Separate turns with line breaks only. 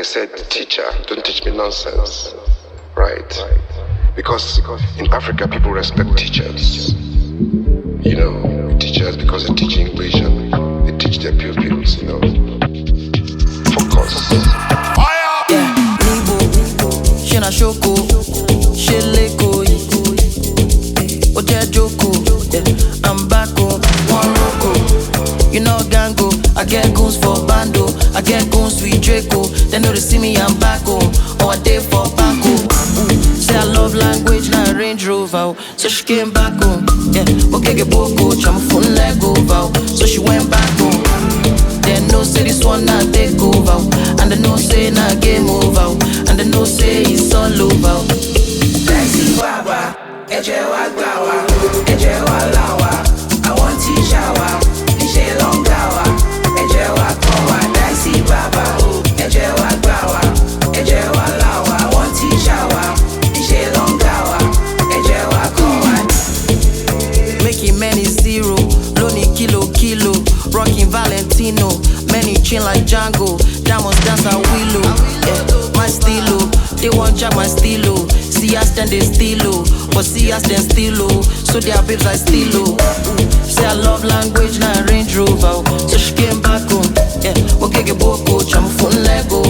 said, teacher, don't teach me nonsense. Right? Because in Africa, people respect teachers. You know, teachers because they teach English and they teach their pupils, you know. Focus.
Yeah, Nibo, Shina Shoko, Sheleko, Oje Joko, yeah, I'm back on one Roko. You know Gango, I get goons for Bando, I get goons with Draco. They know they see me, I'm back home, or a day for Paco. Say I love language, now Range Rover, so she came back home. Yeah, okay, get Boko, I'm a phone leg over, so she went back home. They know say this one not take over, and they know say not game over, and they know say it's all over.
Lexi Baba, Eje Wagbawa, Eje Walawa, I want to shower, Nishe Longawa, Eje Wagbawa, Lexi Baba, Eje Wagbawa, Eje Walawa, I want to shower, Nishe Longawa, Eje Wagbawa.
Making many zero, lonely kilo, rocking Valentino, many chin like Django, diamonds dance a willow, yeah, my stilo, they want jack my stilo, see us then they stilo, but see us then stilo, so their babes I stilo, say I love language, now Range Rover, so she came back home, yeah, okay get Boko, I'm a phone Lego.